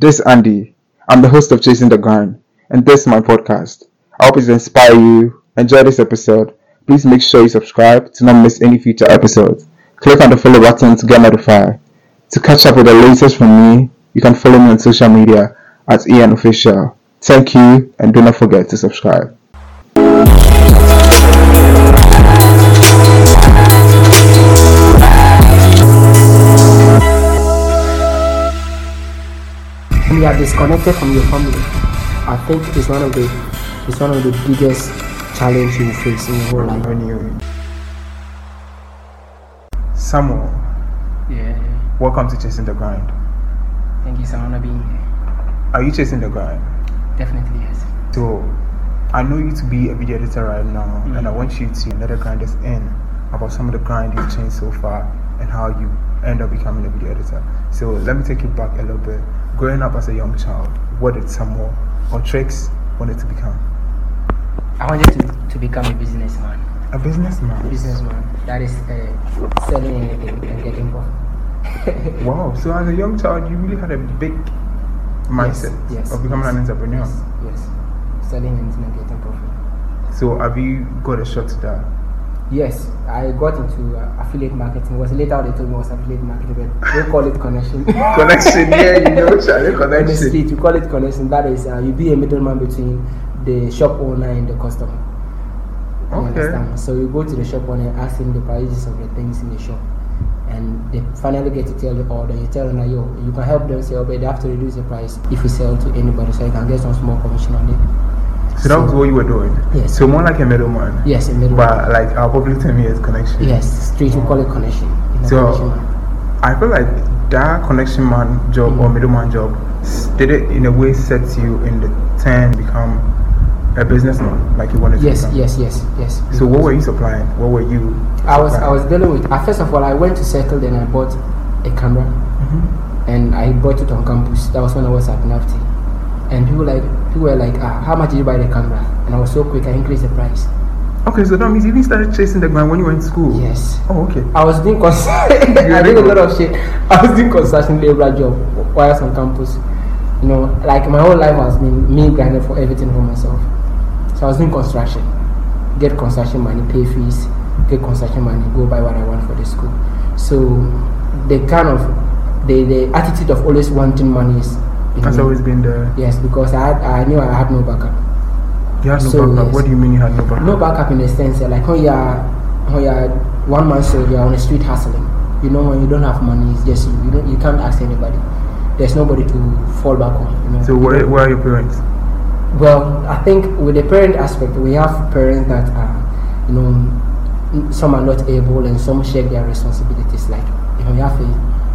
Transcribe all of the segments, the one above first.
This is Andy. I'm the host of Chasing the Grind, and this is my podcast. I hope it inspire you. Enjoy this episode. Please make sure you subscribe to not miss any future episodes. Click on the follow button to get notified. To catch up with the latest from me, you can follow me on social media at Ian Official. Thank you, and do not forget to subscribe. When you are disconnected from your family, I think it's one of the biggest challenges you will face in your whole life. Samuel, Yeah. welcome to Chasing the Grind. Thank you, Samana, being here. Are you chasing the grind? Definitely yes. So, I know you to be a video editor right now, and I want you to let the grinders in about some of the grind you've changed so far and how you end up becoming a video editor. So, let me take you back a little bit. Growing up as a young child, what did Samuel or Trix wanted to become? I wanted to become a businessman. A businessman? That is selling anything and getting profit. Wow, so as a young child, you really had a big mindset of becoming an entrepreneur. Yes. Selling anything and getting profit. So, have you got a shot to that? Yes, I got into affiliate marketing. It was later they told me it was affiliate marketing, but they call it connection. Connection, yeah, you know, Charlie, connection. Honestly, to call it connection, that is, you be a middleman between the shop owner and the customer. You understand? So you go to the shop owner and ask him the prices of the things in the shop, and they finally get to tell the order. You tell them that, you can help them sell, but they have to reduce the price if you sell to anybody, so you can get some small commission on it. So that was what you were doing? Yes. So more like a middleman? Yes, a middleman. But like our public term here is connection? Yes, straight we call it connection. So I feel like that connection man job or middleman job, did it in a way set you in the turn become a businessman like you wanted to become? Yes. So what were you supplying? What were you supplying? I was dealing with, first of all, I went to Circle, then I bought a camera, and I bought it on campus. That was when I was at NAFTI. And people were like, how much did you buy the camera? And I was so quick, I increased the price. Okay, so that means you even started chasing the grind when you went to school? Yes. Oh, okay. I was doing I did a lot of shit. I was doing construction labor job while I was on campus. You know, like my whole life has been me grinding for everything for myself. So I was doing construction. Get construction money, pay fees, get construction money, go buy what I want for the school. So the kind of the attitude of always wanting money is has always been there. Yes, because I knew I had no backup. You had no backup? Yes. What do you mean you had no backup? No backup in the sense that, like when you're one man soldier on the street hustling, you know, when you don't have money, it's just you can't ask anybody. There's nobody to fall back on. You know? So where are your parents? Well, I think with the parent aspect, we have parents that are, you know, some are not able and some share their responsibilities. Like, you know, you have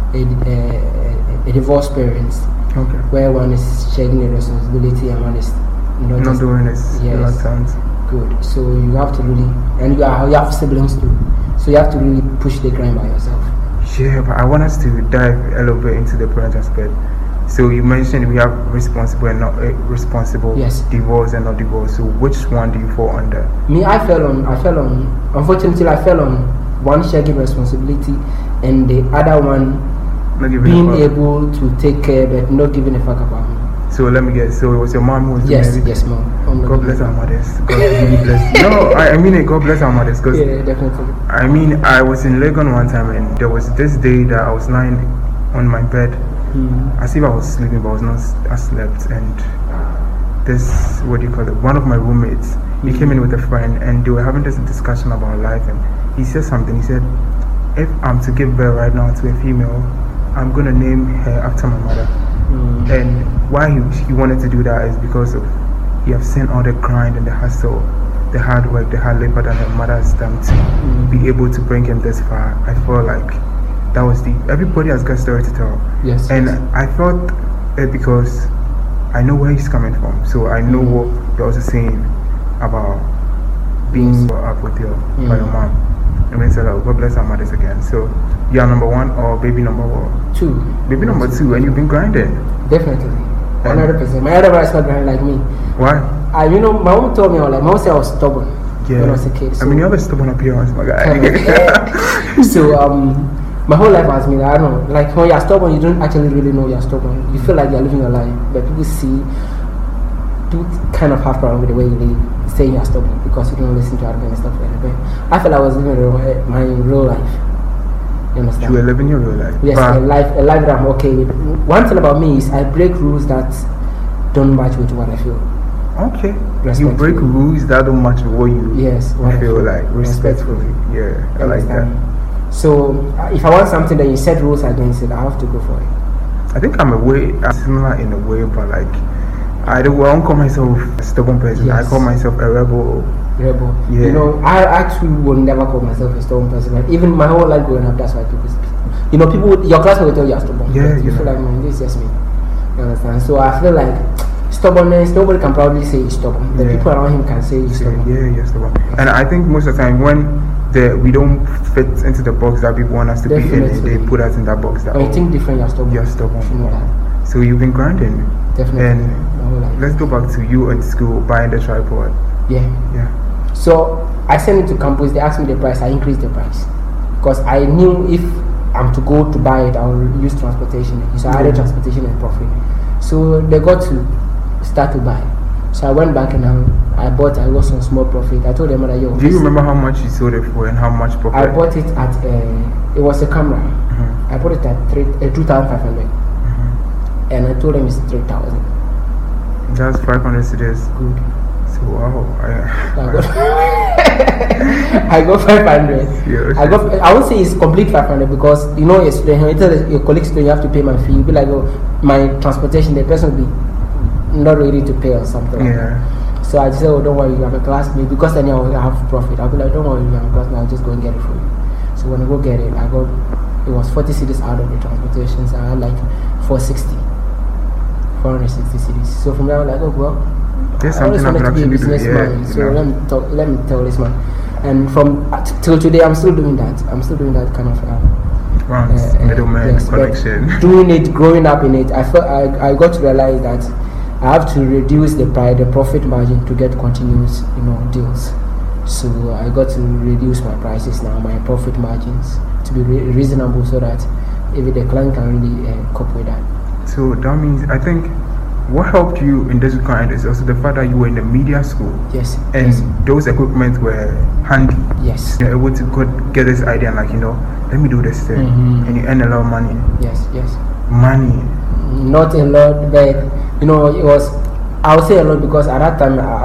a divorced parents. Okay. Where one is sharing the responsibility and one is not doing it. Yes. Good. So you have to really, and you have siblings too. So you have to really push the grind by yourself. Yeah, but I want us to dive a little bit into the parent aspect. So you mentioned we have responsible and not responsible. Yes. Divorce and not divorce. So which one do you fall under? Me, I fell on. Unfortunately, I fell on one sharing responsibility, and the other one being able to take care but not giving a fuck about me. So let me guess, so it was your mom who was doing everything? Yes, mom. God bless our mothers. God really bless. No, I mean it, God bless our mothers. Yeah, definitely. I mean, I was in Legon one time and there was this day that I was lying on my bed as if I was sleeping, but I slept, and this, what do you call it, one of my roommates, he came in with a friend and they were having this discussion about life, and he said something. He said, if I'm to give birth right now to a female, I'm going to name her after my mother. And why he wanted to do that is because of he have seen all the grind and the hustle, the hard work, the hard labor that her mother has done to be able to bring him this far. I feel like that was everybody has got a story to tell. Yes. And I thought it because I know where he's coming from. So I know what you're also saying about being brought up with by your mom. I mean, so God bless our mothers again. So, you are number one or baby number what? 2. Baby number 2, and you've been grinding. Definitely, 100%. My other brother is not grinding like me. Why? You know, my mom told me, my mom said I was stubborn when I was a kid. So I mean, you have a stubborn appearance, my guy. So my whole life has been, I don't know, like when you're stubborn, you don't actually really know you're stubborn. You feel like you're living your life, but people kind of have problem with the way you live, saying you're stubborn because you don't listen to arguments and stuff like that. But I feel I was living my real life. You understand? You were living your real life. Yes, a life that I'm okay with. One thing about me is I break rules that don't match with what I feel. Okay. You break rules that don't match with what you feel like. Respectfully. Yeah, I like that. So if I want something that you set rules against it, I have to go for it. I think I'm similar in a way, but like I don't call myself a stubborn person. Yes. I call myself a rebel. Yeah. You know, I actually would never call myself a stubborn person. Like, even my whole life growing up, that's why people speak. You know, your classmates will tell you are stubborn. Yeah, you feel like, man, this is just me. You understand? So I feel like stubbornness, nobody can probably say he's stubborn. The people around him can say he's stubborn. Yeah, you're stubborn. And I think most of the time when we don't fit into the box that people want us to be in, they put us in that box. That when you think different, you're stubborn. You're stubborn. You know that. So you've been grinding. Definitely. And let's go back to you in school buying the tripod. Yeah. So I sent it to campus. They asked me the price. I increased the price because I knew if I'm to go to buy it, I will use transportation. So I added transportation and profit. So they got to start to buy. So I went back and I got some small profit. I told them that, yo. Do you remember how much you sold it for and how much profit? I bought it at it was a camera. I bought it at 2,500. And I told them it's 3,000. That's 500 cedis. Good. So wow. I got 500. Yeah, I won't say it's complete 500 because you know your colleague student, you have to pay my fee. You'll be like, oh, my transportation, the person will be not ready to pay or something. Yeah. So I just said, oh, don't worry, you have a classmate because then I'll have profit. I'll be like, don't worry, you have a classmate. I'll just go and get it for you. So when I go get it, it was 40 cedis out of the transportation. So I had like 460 cedis. So from there I was like, oh well. There's something I can actually do. So let me tell this man. And from till today, I'm still doing that. I'm still doing that kind of middleman connection. Doing it, growing up in it, I got to realize that I have to reduce the profit margin to get continuous, deals. So I got to reduce my prices now, my profit margins to be reasonable, so that if the client can really cope with that. So that means, I think, what helped you in this grind is also the fact that you were in the media school. Yes. And those equipment were handy. Yes. You're able to get this idea and let me do this thing. And you earn a lot of money. Yes. Money. Not a lot, but it was, I would say a lot because at that time I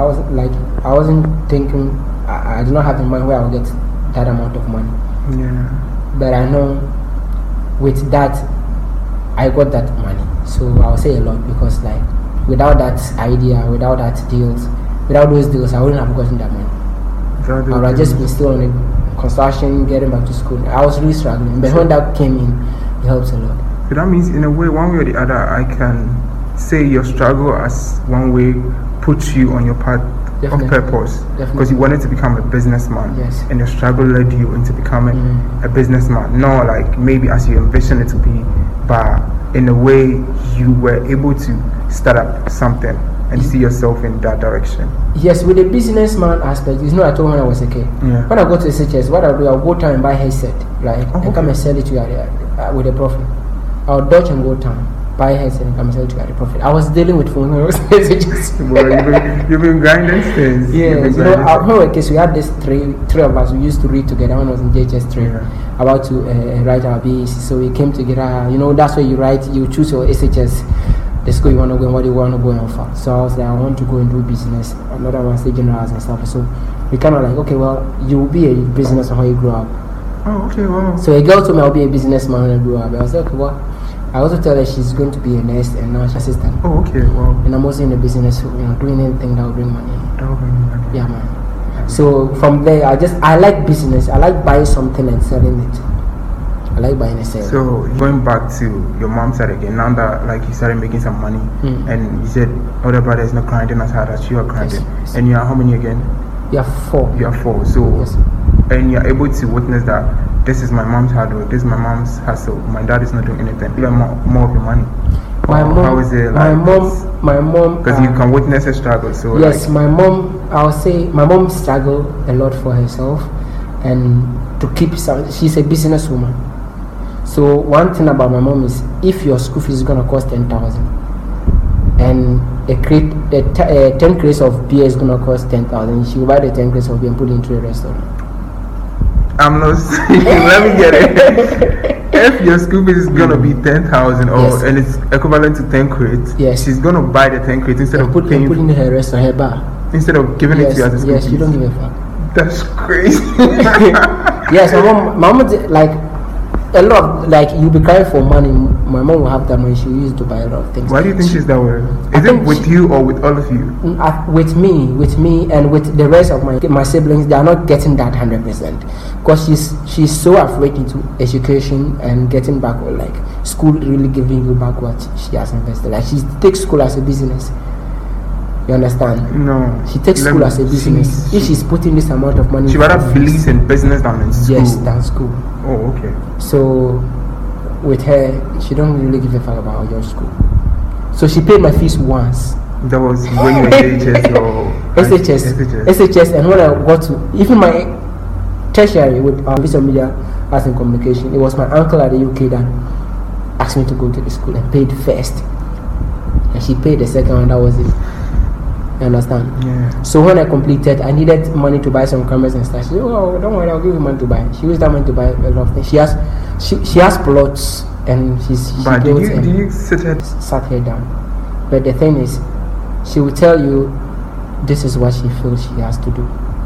wasn't thinking, I did not have in mind where I would get that amount of money. Yeah. But I know with that, I got that money. So I would say a lot because without that idea, without those deals, I wouldn't have gotten that money. I would have just been still on the construction, getting back to school. I was really struggling. But when that came in, it helps a lot. So that means in a way, one way or the other, I can say your struggle as one way puts you on your path of purpose. Because you wanted to become a businessman. Yes. And your struggle led you into becoming a businessman. Not maybe as you envision it to be, but in a way you were able to start up something and see yourself in that direction. Yes, with the businessman aspect, I told when I was a kid. Yeah. When I go to SHS, what I'll do, I'll go town and buy headset, and come and sell it to you with a profit. I'll dodge and go town, buy headset and come and sell it to you at a profit. I was dealing with phone when I was SHS. Well, you've been grinding things. Yes, when we were kids, we had this three of us. We used to read together when I was in JHS 3. About to write our BAC, so we came together. That's where you write, you choose your SHS, the school you want to go and what you want to go and offer. So I was like, I want to go and do business. Another one say generals and stuff. So we kind of okay, well, you will be a businessman when you grow up. Oh, okay, wow. So a girl told me I'll be a businessman when I grow up. I was like, okay, well, I also tell her she's going to be a nurse and now she's assistant. Oh, okay, wow. And I'm also in the business, doing anything that will bring money. Yeah, man. So from there, I like business. I like buying something and selling it. I like buying and selling. So going back to your mom's side again, now that you started making some money, and you said other brother is not grinding as hard as you are grinding, yes. And you are how many again? You are 4. You are 4. So yes. And you're able to witness that this is my mom's hard work, this is my mom's hustle. My dad is not doing anything. Even more of your money. My mom. How is it my mom. Because you can witness her struggle. So yes, my mom. I'll say my mom struggled a lot for herself, and to keep. She's a businesswoman. So one thing about my mom is, if your school fees is gonna cost 10,000, and a 10 crates of beer is gonna cost 10,000, she will buy the 10 crates of beer and put it into a restaurant. I'm not saying. Let me get it. If your school fees is gonna be 10,000, and it's equivalent to 10 crates, she's gonna buy the 10 crates instead of paying. Put in her restaurant, her bar. Instead of giving it to you as a school fees. You don't give a fuck. That's crazy. Yes, my mom like a lot. Like, you'll be crying for money. My mom will have that money. She used to buy a lot of things. Why do you think she's that way? Is it with you or with all of you? With me, and with the rest of my siblings. They are not getting that 100%, because she's so afraid into education and getting back, or like school really giving you back what she has invested. Like, she takes school as a business. You understand? No. She takes school as a business. If she's putting this amount of money, she rather believes in business than in school. Yes, than school. Oh, okay. So with her, she don't really give a fuck about your school. So she paid my fees once. That was when you were SHS or SHS, and when I got to even my tertiary with visual media arts and communication, it was my uncle at the UK that asked me to go to the school and paid first, and she paid the second one. That was it. You understand? Yeah. So when I completed, I needed money to buy some cameras and stuff. She said, "Oh, don't worry, I'll give you money to buy." She used that money to buy a lot of things. She has plots, and she but did you sat her down? But the thing is, she will tell you this is what she feels she has to do.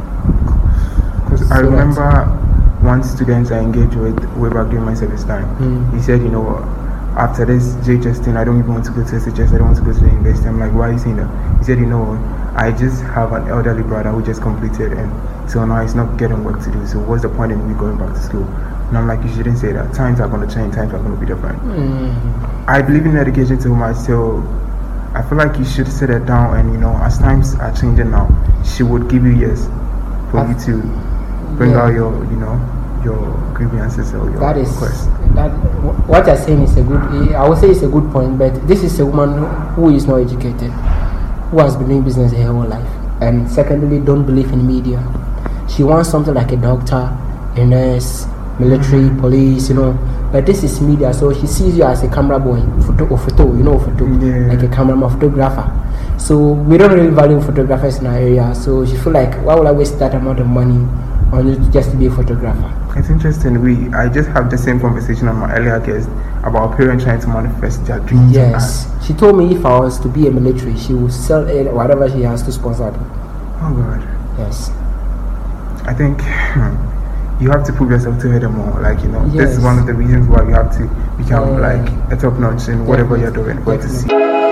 Because I remember one student I engaged with way back during my service time. He said, after this JHS thing, I don't even want to go to SHS, I don't want to go to the university. I'm like, why are you saying that? He said, I just have an elderly brother who just completed, and so now he's not getting work to do. So what's the point in me going back to school? And I'm like, you shouldn't say that. Times are going to change, times are going to be different. I believe in education too much, so I feel like you should sit it down, and as times are changing now, she would give you years for you to bring out your grievances or your requests. What you're saying is I would say it's a good point, but this is a woman who is not educated, who has been doing business her whole life, and secondly, don't believe in media. She wants something like a doctor, a nurse, military, police, but this is media, so she sees you as a camera boy, photo, like a cameraman, photographer. So we don't really value photographers in our area, so she feel like, why would I waste that amount of money on it just to be a photographer? It's interesting. I just have the same conversation on my earlier guest about parents trying to manifest their dreams. Yes, she told me if I was to be a military, she would sell whatever she has to sponsor me. Oh God. Yes. I think you have to prove yourself to her more. This is one of the reasons why you have to become like a top notch in whatever you're doing. For to see.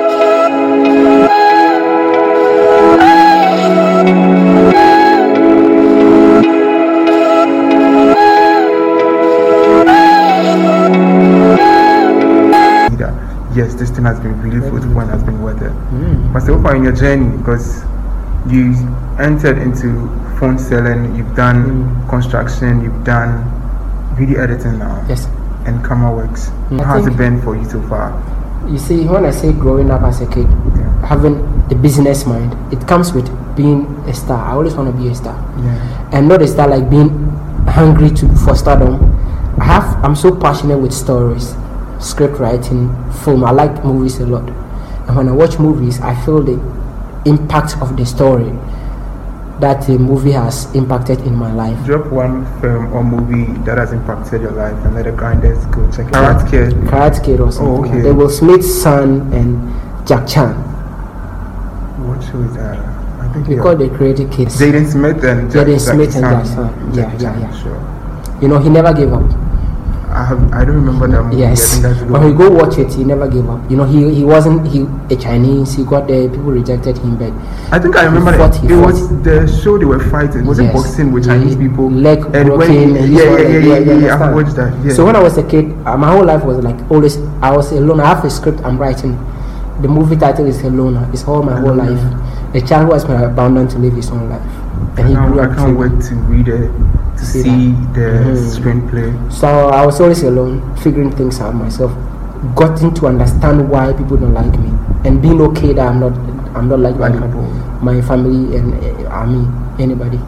Yes, this thing has been really fruitful and has been worth it. But so far in your journey, because you entered into phone selling, you've done construction, you've done video editing now, and camera works. How has it been for you so far? You see, when I say growing up as a kid, having the business mind, it comes with being a star. I always want to be a star, and not a star like being hungry for stardom. I'm so passionate with stories, script writing, film. I like movies a lot, and when I watch movies, I feel the impact of the story that the movie has impacted in my life. Drop one film or movie that has impacted your life and let the grinders go check it out. Karate Kid or something. Oh, okay. Like Will Smith's son and Jack Chan. What show is that? I think we call the Creative Kids. Jaden Smith and Jack Chan. Yeah. Sure. He never gave up. I don't remember that movie. Yes, when we go watch it, he never gave up. He wasn't a Chinese. He got there. People rejected him, but I think I remember it was the show they were fighting. Was it boxing with Chinese people? Leg broken. Yeah. I watched that. Yeah. So when I was a kid, my whole life was like always. I was alone. I have a script I'm writing. The movie title is Alone. It's all my whole life. A child who has been abandoned to live his own life, and he grew up. I can't wait to read it. To see the screenplay. So I was always alone, figuring things out myself. Gotten to understand why people don't like me, and being okay that I'm not liked by my family and anybody.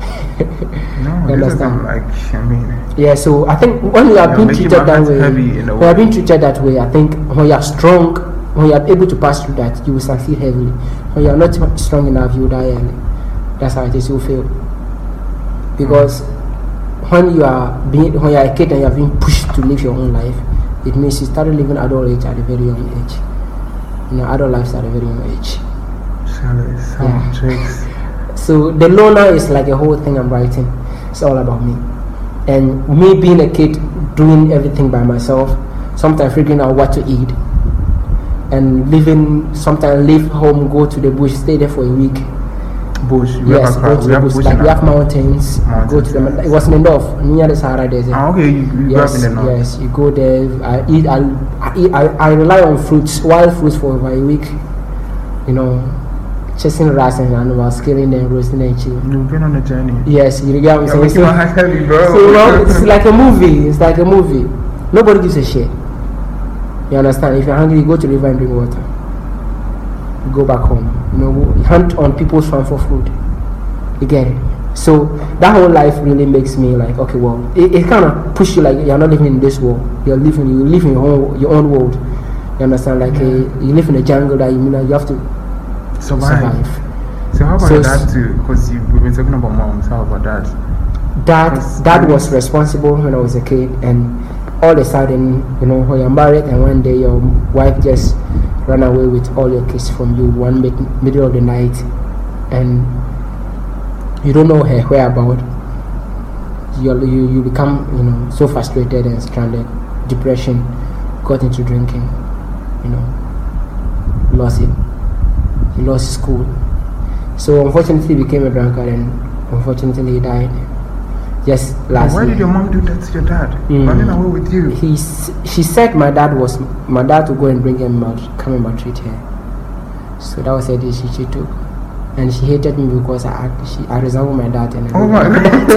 No, You this is understand? like, I mean, Yeah, so I think when you are being making treated my that hands way, heavy in a when you are way. being treated that way, I think when you are strong, when you are able to pass through that, you will succeed heavily. When you are not strong enough, you will die early. That's how it is. You will fail. Because when you are a kid and you are being pushed to live your own life, it means you started living adult age at a very young age. You know, adult lives at a very young age. Some tricks. So the loner is like a whole thing I'm writing. It's all about me. And me being a kid, doing everything by myself, sometimes figuring out what to eat, and sometimes leave home, go to the bush, stay there for a week. Bush. Yes, go to the bush. Like we have mountains. Go to them. Yes. It was in the north, near the Sahara Desert. Okay, you grew up in the north. Yes, you go there. I rely on fruits, wild fruits for over a week. You know, chasing rats and animals, killing them, roasting and chilling. You've been on a journey. Yes, you get what I'm You're saying. making my heart heavy, bro. So you know, it's like a movie. It's like a movie. Nobody gives a shit. You understand? If you're hungry, you go to the river and drink water. You go back home. You know, hunt on people's farm for food. You get it? So that whole life really makes me like, okay, well, it kind of pushes you like you're not living in this world. You live in your own world. You understand? Like you live in a jungle that you have to survive. So how about that too? Because we've been talking about moms. How about that? Dad was responsible when I was a kid, and all of a sudden, you know, when you're married and one day your wife just ran away with all your kids from you one middle of the night, and you don't know her whereabouts. You become, you know, so frustrated and stranded. Depression, got into drinking, you know, lost it. He lost school. So unfortunately he became a drunkard, and unfortunately he died just last year. Why did your mom do that to your dad? Running away with you? She said my dad would go and bring him out, come and maltreat her. So that was a decision she took. And she hated me because I resemble my dad. And oh my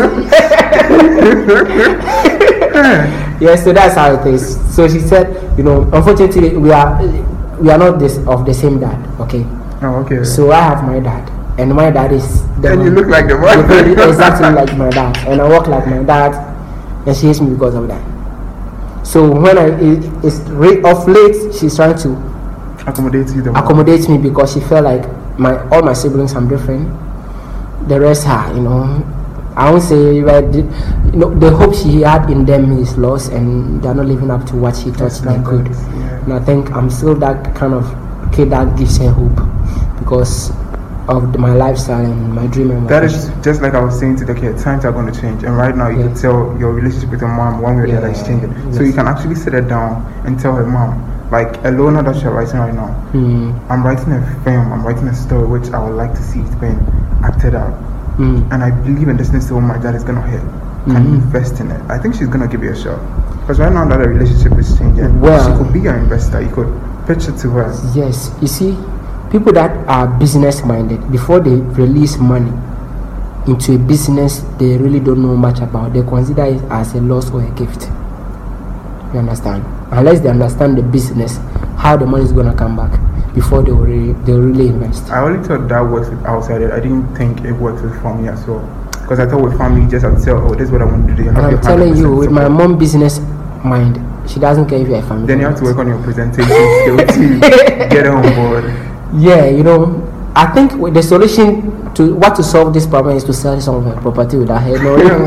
God. Yes, so that's how it is. So she said, you know, unfortunately we are not of the same dad, okay? Oh, okay. So I have my dad, and my dad is the and man. You look like the one. Exactly like my dad, and I walk like my dad, and she hates me because of that. So when of late, she's trying to accommodate me because she felt like all my siblings are different. The rest are, you know, I won't say, but you know, the hope she had in them is lost, and they're not living up to what she thought they could. Yeah. And I think I'm still that kind of kid that gives her hope because of my lifestyle and my dream. And that is just like I was saying to the kid, times are going to change, and right now you can tell your relationship with your mom one way or the other is changing. Yes. So you can actually sit her down and tell her mom, like a loner that you're writing right now, I'm writing a film, I'm writing a story which I would like to see it being acted out, and I believe in this next one my dad is going to hit. Can you invest in it? I think she's going to give you a shot, because right now that the relationship is changing, she could be your investor. You could pitch it to her. Yes, you see, people that are business minded, before they release money into a business they really don't know much about, they consider it as a loss or a gift. You understand? Unless they understand the business, how the money is going to come back, before they really invest. I only thought that works with outsiders. I didn't think it works with family as well, because I thought with family you just have to tell, oh, this is what I want to do. And I'm telling you, with my mom business mind, she doesn't care if you're a family. Then you have to work on your presentation skill to get her on board. Yeah, you know, I think the solution to solve this problem is to sell some of her property without her knowing.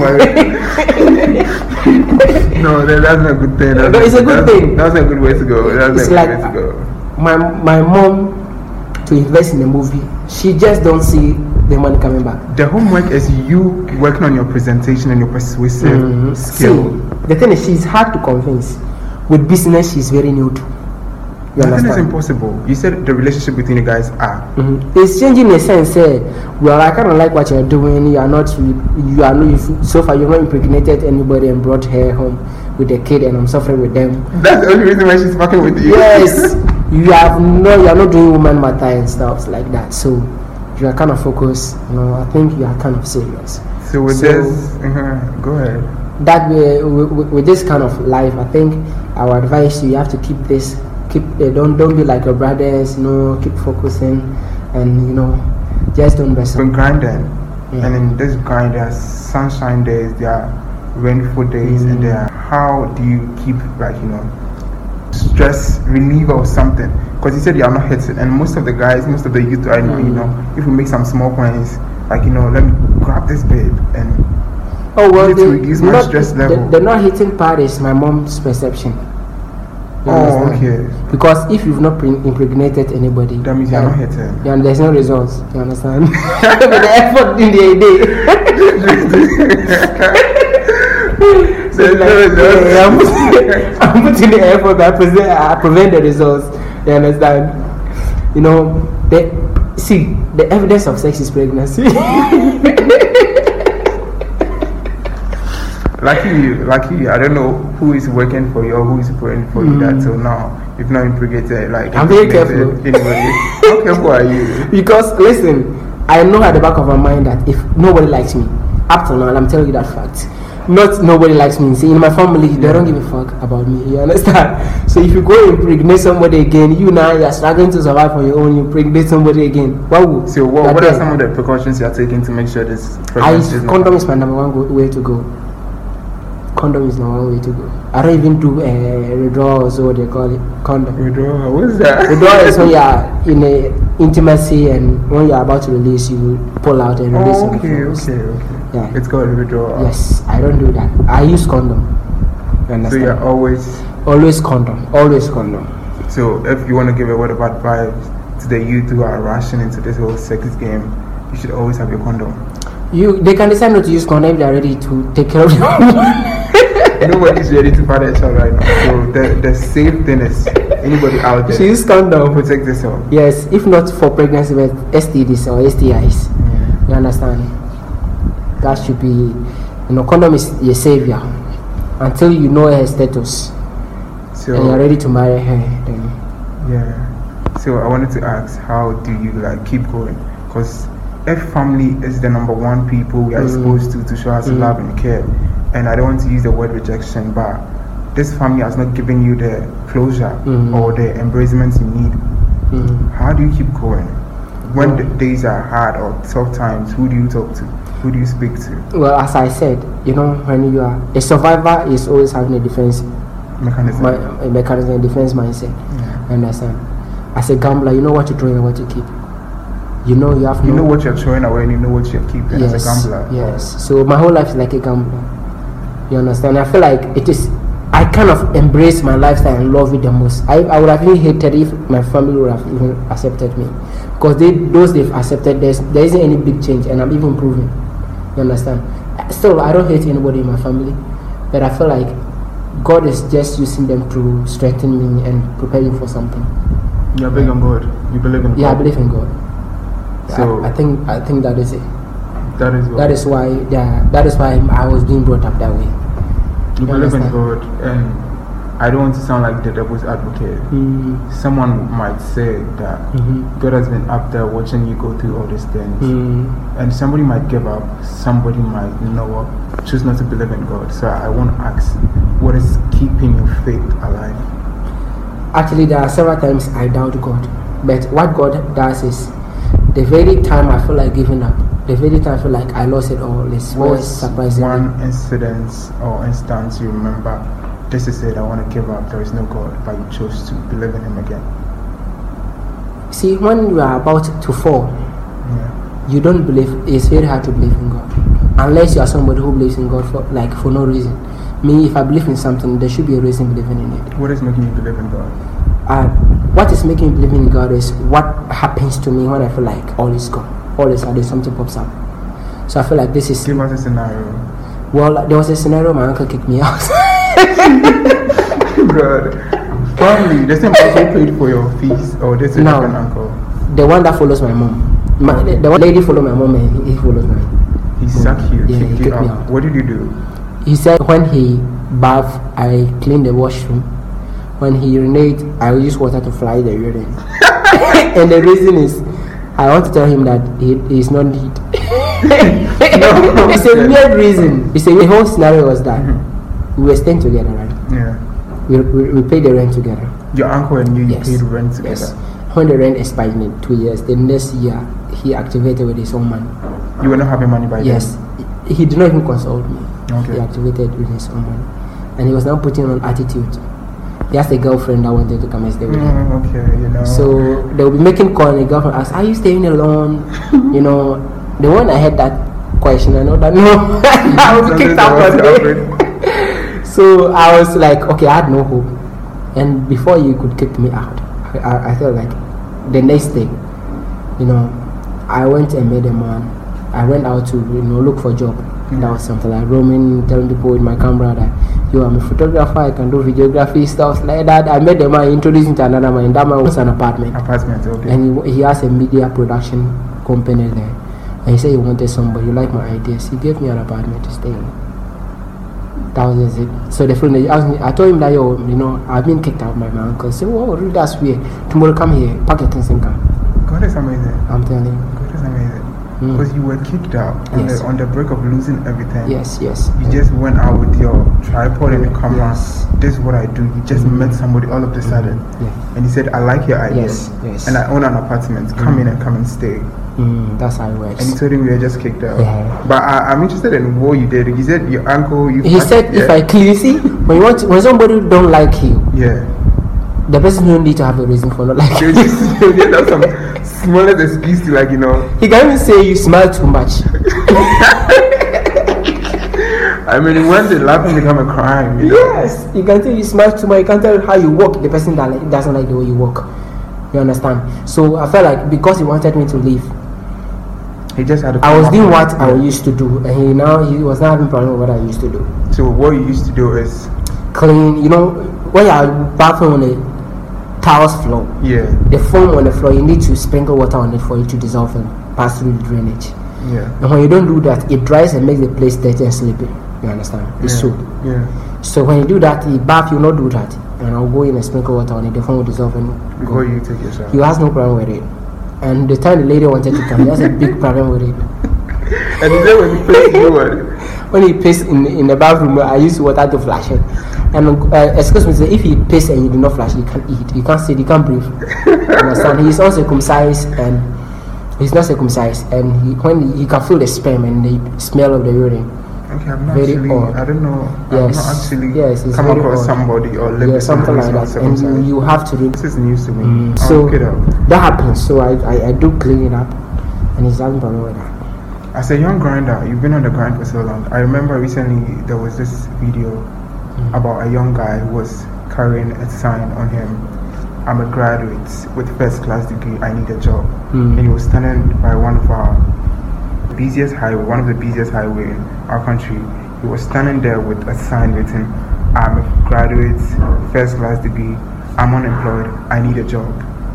No, that's not a good thing. It's a good thing. That's a good way to go. That's a good way to go. My mom, to invest in a movie, she just don't see the money coming back. The homework is you working on your presentation and your persuasive skill. See, the thing is, she's hard to convince. With business, she's very new to. Nothing is impossible. You said the relationship between you guys are. It's changing in a sense. Well, I kind of like what you're doing. So far you've not impregnated anybody and brought her home with a kid, and I'm suffering with them. That's the only reason why she's fucking with you. Yes, you're not doing woman matter and stuff like that. So you are kind of focused. You know, I think you are kind of serious. So with this, go ahead. That way, with this kind of life, I think our advice you have to keep this. Don't be like your brothers, you know, keep focusing, and you know, just don't mess up. Been grinding. And in this kind, there are sunshine days, there are rainful days, and there are, how do you keep, like, you know, stress reliever or something? Because you said you are not hitting, and most of the guys, most of the youth I know, you know, if we make some small coins, like, you know, let me grab this babe and to reduce my stress level. The not hitting part is my mom's perception. Oh, okay. Because if you've not impregnated anybody, that means you're not hitting. Yeah, and there's no results. You understand? With the effort in the day. I'm putting the effort, but I prevent the results. You understand? You know, the evidence of sex is pregnancy. Lucky you. I don't know who is working for you or who is praying for you that till now. If not impregnated, like, I'm very careful. Anyway, how careful are you? Because listen, I know at the back of my mind that if nobody likes me, up till now, and I'm telling you that fact. Not nobody likes me. See, in my family, they don't give a fuck about me. You understand? So if you go impregnate somebody again, you are struggling to survive on your own. You impregnate somebody again. So what are some of the precautions you are taking to make sure this pregnancy is not? Condom is my number one way to go. Condom is the one way to go. I don't even do withdrawal, so they call it condom. Withdrawal? What is that? Withdrawal is when you are in a intimacy and when you are about to release, you pull out and release. Okay. Yeah. It's called withdrawal. Yes, I don't do that. I use condom. You understand? So you're always condom. So if you want to give a word of advice to the youth who are rushing into this whole sex game, you should always have your condom. They can decide not to use condom if they are ready to take care of their own. Nobody's ready to find a child right now. So the safe thing is anybody out there. She use condom. Protect yourself. Yes, if not for pregnancy, but STDs or STIs. You understand? That should be, condom is your savior until you know her status. So, and you're ready to marry her. Then. Yeah. So I wanted to ask, how do you keep going? Because if family is the number one people we are exposed to show us love and care, and I don't want to use the word rejection, but this family has not given you the closure or the embracement you need. How do you keep going? When the days are hard or tough times, who do you talk to? Who do you speak to? Well, as I said, when you are a survivor, is always having a defense mechanism, a defense mindset. You understand? As a gambler, you know what to throw and what to keep. You know what you're throwing away and you know what you're keeping as a gambler. Yes. So my whole life is like a gambler. You understand? I feel like I kind of embrace my lifestyle and love it the most. I would have even hated if my family would have even accepted me. Because those they've accepted, there isn't any big change and I'm even improving. You understand? Still, I don't hate anybody in my family. But I feel like God is just using them to strengthen me and prepare me for something. You're big on God? You believe in God? Yeah, I believe in God. So I think that is it. That is God. That is why I was being brought up that way. You believe in God, and I don't want to sound like the devil's advocate. Someone might say that God has been up there watching you go through all these things, and somebody might give up, somebody might choose not to believe in God. So I want to ask, what is keeping your faith alive? Actually, there are several times I doubt God, but what God does is, the very time I feel like giving up, the very time I feel like I lost it all, is very surprising. One incident or instance you remember, this is it, I want to give up, there is no God, but you chose to believe in Him again? See, when you are about to fall, you don't believe, it's very hard to believe in God. Unless you are somebody who believes in God for no reason. Me, if I believe in something, there should be a reason believing in it. What is making you believe in God? What is making me believe in God is what happens to me when I feel like all is gone. All of a sudden something pops up. So I feel like this is... Give us a scenario. Well, there was a scenario my uncle kicked me out. God. Family, the same person paid for your fees, or this is a different uncle? The one that follows my mom. The one lady follows my mom and he follows mine. He sacked you, he kicked you out. What did you do? He said when he bathed, I cleaned the washroom. When he urinated, I will use water to fly the urine. And the reason is, I want to tell him that he is not neat. It's a weird reason. The whole scenario was that we were staying together, right? Yeah. We paid the rent together. Your uncle and you paid rent together? Yes. When the rent expired in 2 years, the next year, he activated with his own money. You were not having money by then? Yes. He did not even consult me. Okay. He activated with his own money. And he was now putting on attitude. He has a girlfriend that wanted to come and stay with him. Okay, you know. So they will be making call and the girlfriend asks, are you staying alone? You know, the one I had that question, I know that no, I was kicked out of it. So I was like, okay, I had no hope. And before you could kick me out, I felt like the next day, you know, I went and made a man. I went out to, you know, look for a job. That was something like roaming, telling people with my camera that, yo, I'm a photographer, I can do videography, stuff like that. I met the man, introduced him to another man. That man was an apartment. Okay. And he has a media production company there. And he said he wanted somebody, you like my ideas. He gave me an apartment to stay in. That was it. So the friend asked me, I told him that, yo, you know, I've been kicked out by my uncle. So, oh, really, that's weird. Tomorrow come here, pack your things and come. God is amazing. I'm telling you. God is amazing. Because you were kicked out on the break of losing everything. Yes. You just went out with your tripod and a camera. This is what I do. You just met somebody all of a sudden. And he said, I like your ideas. Yes. And I own an apartment. Come in and come and stay. That's how it works. And he told him we were just kicked out. But I'm interested in what you did. He said your uncle. He said if I clean, see, when somebody don't like you, the person don't need to have a reason for not liking you. Just have some smallest excuse to, like, you know. He can't even say you smile too much. I mean, when did laughing become a crime? You know? Yes, you can tell you smile too much. You can tell how you walk. The person that doesn't like the way you walk. You understand? So I felt like because he wanted me to leave, he just had. I was doing what I used to do, and he was not having problem with what I used to do. So what you used to do is clean. You know, when you are bathing on a tiles floor, the foam on the floor, you need to sprinkle water on it for it to dissolve and pass through the drainage. And when you don't do that, it dries and makes the place dirty and sleepy. You understand? It's soap. So when you do that, the bath, you not do that, and I'll go in and sprinkle water on it. The foam will dissolve and before you take your shower. He has no problem with it. And the time the lady wanted to come, he has a big problem with it. And then when he plays, when he plays in the bathroom, I use water to flash it. And excuse me, if he pisses and you do not flash, you can't eat, you can't sit, you can't breathe. You understand? He's uncircumcised and he's not circumcised, and when he can feel the sperm and the smell of the urine. Okay, I'm not actually, I don't know. Yes. I've not actually come across somebody or lived with something like that, and you have to do. This is news to me. So that happens. So I do clean it up, and he's having problem with that. As a young grinder, you've been on the grind for so long. I remember recently there was this video about a young guy who was carrying a sign on him. I'm a graduate with first class degree. I need a job. And he was standing by one of the busiest highway in our country. He was standing there with a sign written, I'm a graduate, first class degree, I'm unemployed, I need a job.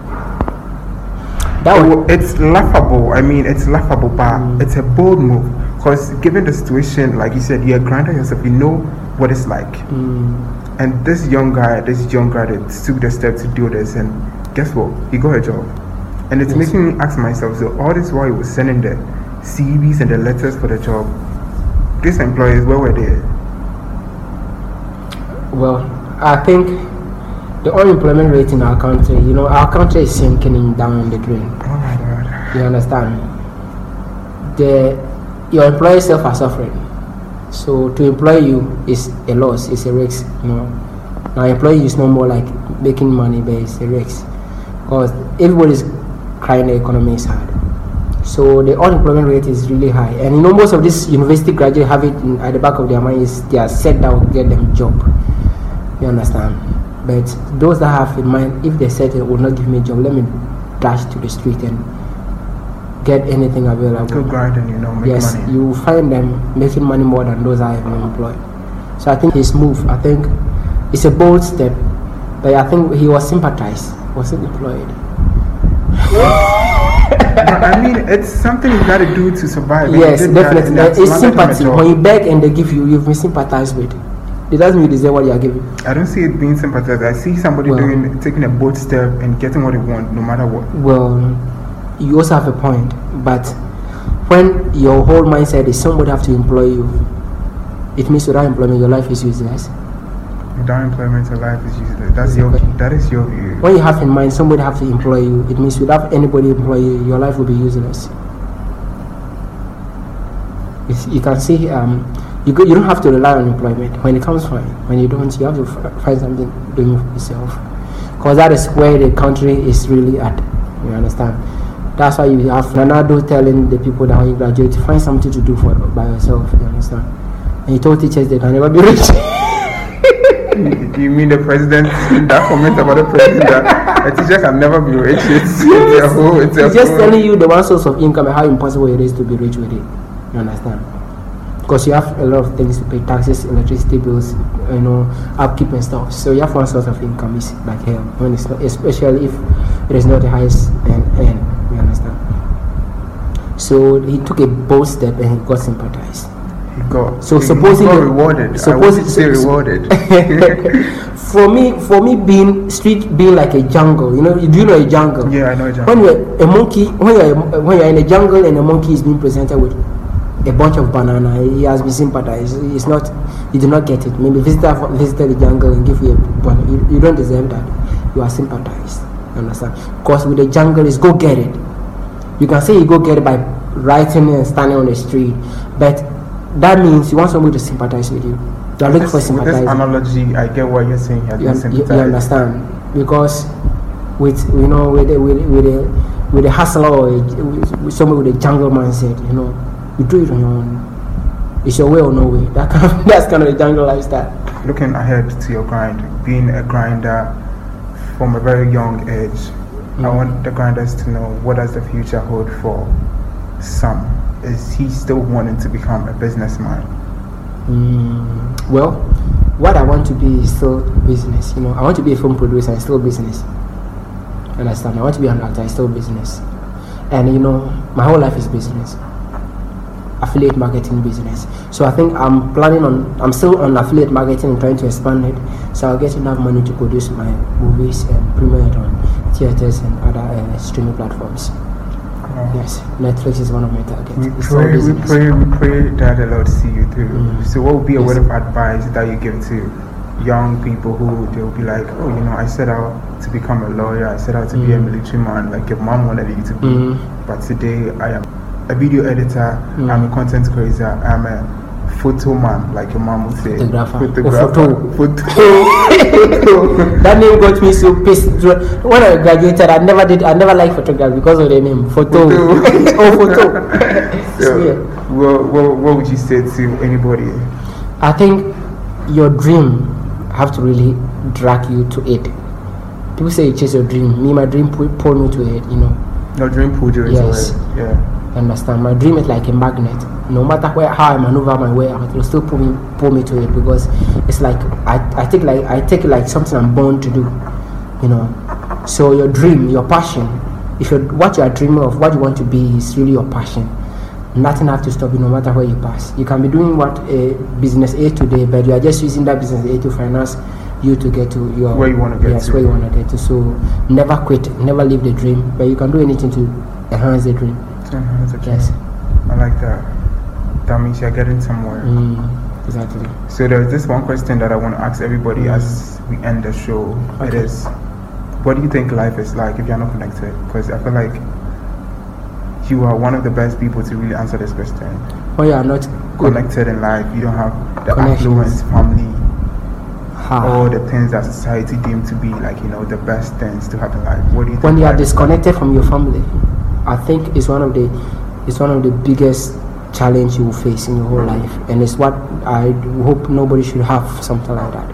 It's laughable. I mean, it's laughable, but it's a bold move. Because given the situation, like you said, you're a grinder yourself, you know what it's like. And this young graduate took the step to do this, and guess what? He got a job. And it's making me ask myself, so all this while he was sending the CVs and the letters for the job, these employers, where were they? Well, I think the unemployment rate in our country, our country is sinking down the drain. Oh my God. You understand? Your employers self are suffering. So to employ you is a loss, it's a risk. Now employing you is no more like making money, but it's a risk. Because everybody's crying the economy is hard. So the unemployment rate is really high, and most of these university graduates have it at the back of their mind is they are set that will get them a job. You understand? But those that have in mind, if they said it will not give me a job, let me dash to the street and get anything available. Go grind and make money. Yes, you will find them making money more than those that have been employed. So I think his move, it's a bold step, but I think he was sympathized, wasn't employed. I mean, it's something you gotta do to survive. Yes, definitely. It's sympathy. When you beg and they give you, you've been sympathized with. It doesn't mean you deserve what you are giving. I don't see it being sympathized. I see somebody taking a bold step and getting what they want, no matter what. Well, you also have a point, but when your whole mindset is somebody have to employ you, it means without employment, your life is useless. Without employment, your life is useless. That is your view. When you have in mind somebody have to employ you, it means without anybody employ you, your life will be useless. You can see you don't have to rely on employment. When it comes fine, when you don't, you have to find something doing for yourself, because that is where the country is really at. You understand? That's why you have Ronaldo telling the people that when you graduate, find something to do by yourself. You understand? And he told teachers they can never be rich. You mean the president, that comment about the president that a teacher can never be rich? It's just telling you the one source of income and how impossible it is to be rich with it. You understand? Because you have a lot of things to pay: taxes, electricity bills, upkeep and stuff. So you have one source of income is like hell, when it's not, especially if it is not the highest end. You understand? So he took a bold step and he got sympathized. He got rewarded. Rewarded. For me, being like a jungle. Do you know a jungle? Yeah, I know a jungle. When you're a monkey, when you're in a jungle and a monkey is being presented with a bunch of banana, he has been sympathized. It's not, you do not get it. Maybe visited the jungle and give you a banana. You don't deserve that. You are sympathized. You understand? Because with the jungle is go get it. You can say you go get it by writing and standing on the street, but that means you want somebody to sympathize with you. You are looking for sympathy. This analogy, I get what you're saying. You understand? Because with a hustler or with somebody with a jungle mindset, you do it on your own. It's your way or no way. That's kind of the jungle lifestyle. Looking ahead to your grind, being a grinder from a very young age, I want the grinders to know, what does the future hold for Sam? Is he still wanting to become a businessman? Well, what I want to be is still business. I want to be a film producer and still business. Understand? I want to be an actor and still business. And my whole life is business. Affiliate marketing business. So I think I'm still on affiliate marketing and trying to expand it. So I'll get enough money to produce my movies and premiere it on theaters and other streaming platforms. Yes, Netflix is one of my targets. We pray that the Lord see you through. So what would be a word of advice that you give to young people who they'll be like, I set out to become a lawyer, I set out to be a military man, like your mom wanted you to be, but today I am a video editor, I'm a content creator, I'm a photo man, like your mom would say. Photo. That name got me so pissed. When I graduated, I never liked photography because of the name. Photo. Photo. So, what would you say to anybody? I think your dream have to really drag you to it. People say you chase your dream. Me, my dream pulled me to it, Your dream pulled you into it. Yeah. Understand? My dream is like a magnet. No matter how I maneuver my way out, it will still pull me to it, because it's like I take it like something I'm born to do. So your dream, your passion, what you are dreaming of, what you want to be is really your passion. Nothing have to stop you, no matter where you pass. You can be doing what a business A today, but you are just using that business A to finance you to get to where you want to get to. Where you want to get to. So never quit, never leave the dream, but you can do anything to enhance the dream. Yes. I like that. That means you're getting somewhere. Exactly. So there's this one question that I want to ask everybody as we end the show. Okay. It is, what do you think life is like if you're not connected? Because I feel like you are one of the best people to really answer this question. Oh, you are not connected in life. You don't have the affluence, family, all the things that society deemed to be like, the best things to have in life. What do you think? When you are disconnected from your family, I think it's one of the biggest challenge you will face in your whole life, and it's what I hope nobody should have, something like that.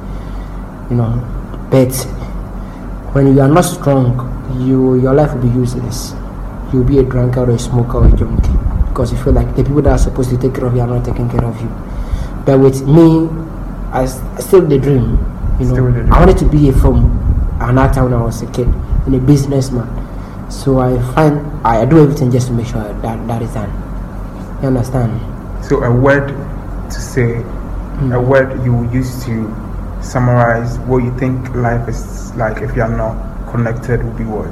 But when you are not strong, your life will be useless. You'll be a drunkard or a smoker or a junkie, because you feel like the people that are supposed to take care of you are not taking care of you. But with me, I still the dream. I wanted to be an actor when I was a kid and a businessman. So I do everything just to make sure that is done. You understand? So a word to say, a word you will use to summarize what you think life is like if you are not connected would be what?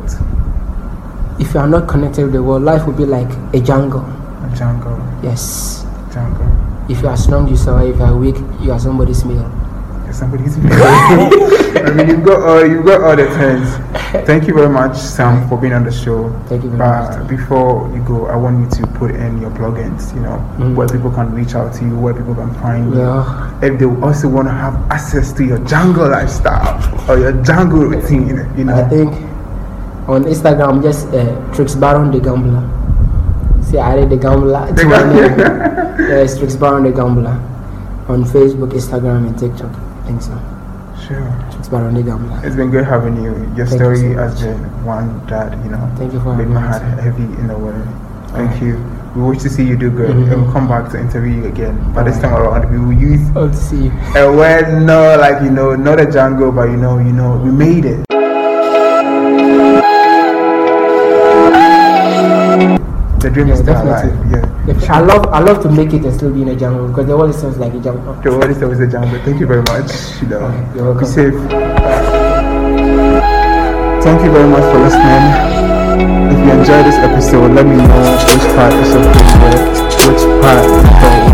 If you are not connected with the world, life would be like a jungle. A jungle? Yes. Jungle. If you are strong, you survive. If you are weak, you are somebody's meal. You're somebody's meal. I mean, you've got all the turns. Thank you very much, Sam, for being on the show. Thank you very much. But before you go, I want you to put in your plugins, where people can reach out to you, where people can find you. If they also want to have access to your jungle lifestyle or your jungle routine, I think on Instagram, just Trix Baron the Gambler. See, I read the Gambler. It's Trix Baron the Gambler. On Facebook, Instagram, and TikTok. I think so. Sure. Trix Baron the Gambler. It's been good having you. Your Thank story you so has been one that, Thank you for made having my me. heart heavy in a way. Thank you. We wish to see you do good. And we'll come back to interview you again. But this time around, we will use Hope to see you. a word, not a jungle, but we made it. The dream is still alive. I love to make it and still be in a jungle because the world sounds like a jungle. The world is always a jungle. Thank you very much. You're welcome. Be safe. Thank you very much for listening. If you enjoyed this episode, let me know which part is your favorite, which part you thought